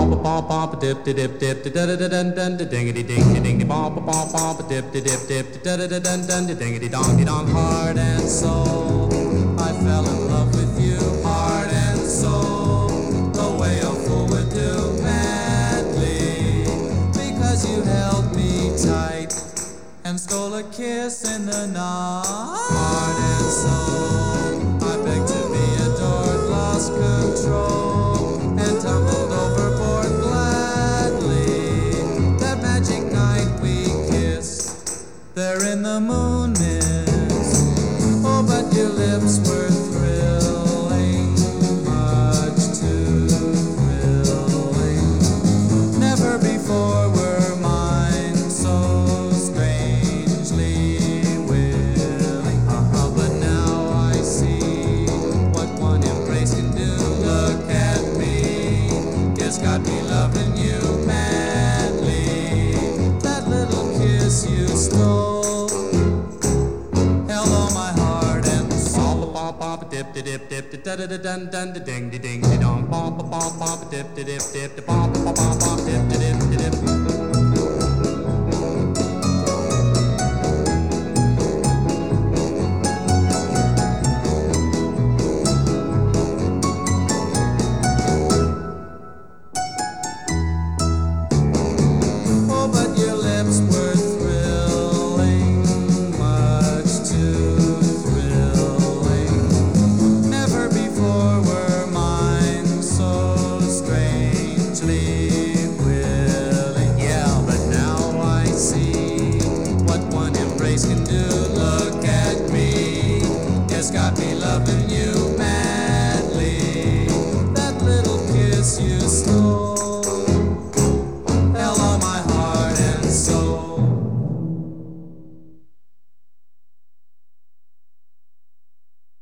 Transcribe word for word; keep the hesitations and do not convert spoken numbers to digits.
bop bop dip dip dip da da da dun dun da dingity ding ding bop bop bop dip dip dip da da da dun dun da dingity dong dong. Heart and soul, I fell in love with you. Heart and soul, the way a fool would do madly, because you held me tight and stole a kiss in the night. Heart and soul, I begged to be adored, lost control, and tumbled overboard gladly. That magic night we kissed there in the moon mist. Oh, but your lips were thrilling, much too thrilling. Never before were mine so strangely willing. Uh-huh, but now I see what one embrace can do. Look at me, kiss got me loving you madly. That little kiss you stole held all my heart and soul. Bop bop dip dip dip da da da dun dun da ding ding ding dong. Bop bop bop dip dip dip bop bop bop dip dip dip.